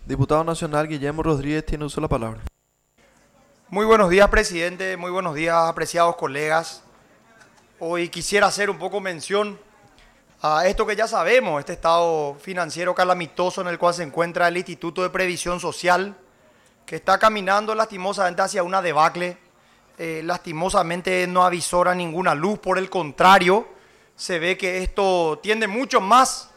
Diputado Nacional Guillermo Rodríguez tiene uso de la palabra. Muy buenos días, presidente. Muy buenos días, apreciados colegas. Hoy quisiera hacer un poco mención a esto que ya sabemos, este estado financiero calamitoso en el cual se encuentra el Instituto de Previsión Social, que está caminando lastimosamente hacia una debacle. Lastimosamente no avisora ninguna luz, por el contrario, se ve que esto tiende mucho más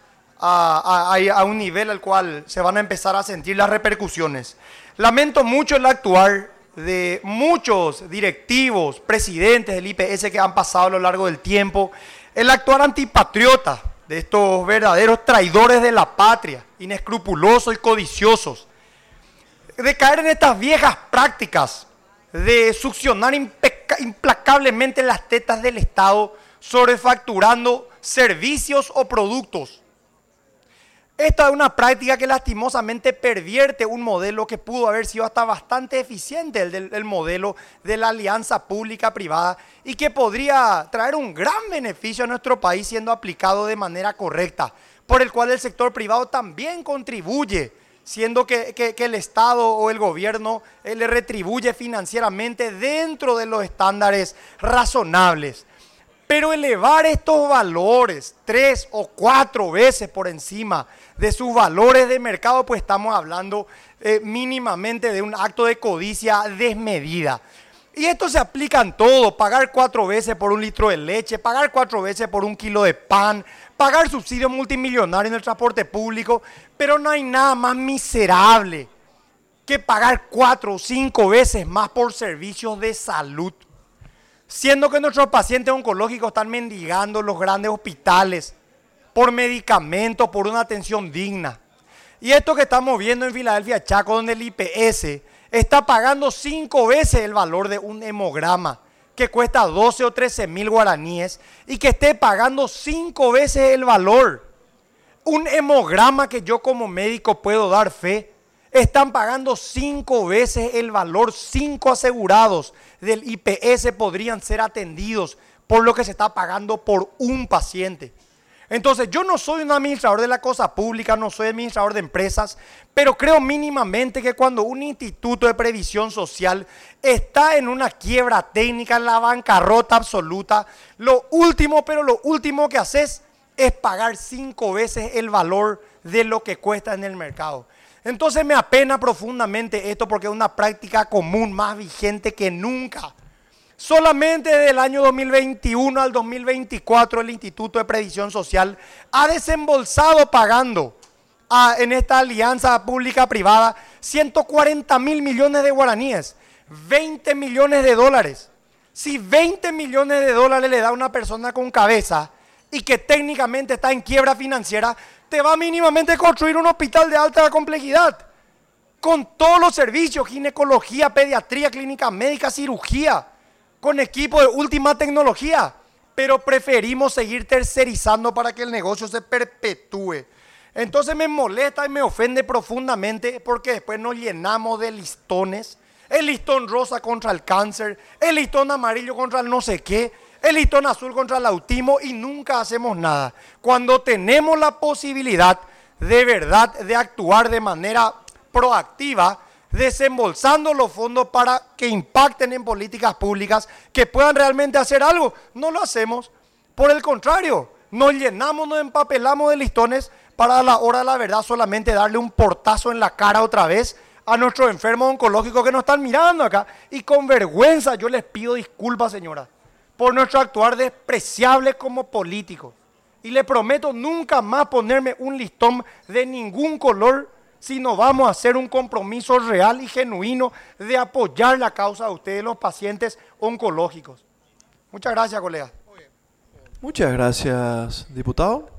a un nivel al cual se van a empezar a sentir las repercusiones. Lamento mucho el actuar de muchos directivos, presidentes del IPS que han pasado a lo largo del tiempo, el actuar antipatriota de estos verdaderos traidores de la patria, inescrupulosos y codiciosos, de caer en estas viejas prácticas de succionar implacablemente las tetas del Estado, sobrefacturando servicios o productos. Esta es una práctica que lastimosamente pervierte un modelo que pudo haber sido hasta bastante eficiente, el modelo de la alianza pública-privada, y que podría traer un gran beneficio a nuestro país siendo aplicado de manera correcta, por el cual el sector privado también contribuye, siendo que el Estado o el gobierno le retribuye financieramente dentro de los estándares razonables. Pero elevar estos valores 3 o 4 veces por encima de sus valores de mercado, pues estamos hablando mínimamente de un acto de codicia desmedida. Y esto se aplica en todo: pagar 4 veces por un litro de leche, pagar 4 veces por un kilo de pan, pagar subsidios multimillonarios en el transporte público, pero no hay nada más miserable que pagar 4 o 5 veces más por servicios de salud. Siendo que nuestros pacientes oncológicos están mendigando los grandes hospitales por medicamentos, por una atención digna. Y esto que estamos viendo en Filadelfia, Chaco, donde el IPS está pagando 5 veces el valor de un hemograma, que cuesta 12 o 13 mil guaraníes, y que esté pagando 5 veces el valor. Un hemograma que yo como médico puedo dar fe, están pagando 5 veces el valor. 5 asegurados del IPS podrían ser atendidos por lo que se está pagando por un paciente. Entonces, yo no soy un administrador de la cosa pública, no soy administrador de empresas, pero creo mínimamente que cuando un instituto de previsión social está en una quiebra técnica, en la bancarrota absoluta, lo último que haces es pagar 5 veces el valor de lo que cuesta en el mercado. Entonces me apena profundamente esto, porque es una práctica común más vigente que nunca. Solamente del año 2021 al 2024 el Instituto de Previsión Social ha desembolsado pagando en esta alianza pública-privada 140 mil millones de guaraníes, 20 millones de dólares. Si 20 millones de dólares le da a una persona con cabeza y que técnicamente está en quiebra financiera, te va mínimamente a construir un hospital de alta complejidad, con todos los servicios: ginecología, pediatría, clínica médica, cirugía, con equipo de última tecnología. Pero preferimos seguir tercerizando para que el negocio se perpetúe. Entonces me molesta y me ofende profundamente, porque después nos llenamos de listones: el listón rosa contra el cáncer, el listón amarillo contra el no sé qué, el listón azul contra el autismo, y nunca hacemos nada. Cuando tenemos la posibilidad de verdad de actuar de manera proactiva, desembolsando los fondos para que impacten en políticas públicas que puedan realmente hacer algo, no lo hacemos. Por el contrario, nos llenamos, nos empapelamos de listones para a la hora de la verdad solamente darle un portazo en la cara otra vez a nuestros enfermos oncológicos que nos están mirando acá. Y con vergüenza yo les pido disculpas, señora, por nuestro actuar despreciable como políticos. Y le prometo nunca más ponerme un listón de ningún color, si no vamos a hacer un compromiso real y genuino de apoyar la causa de ustedes, los pacientes oncológicos. Muchas gracias, colega. Muchas gracias, diputado.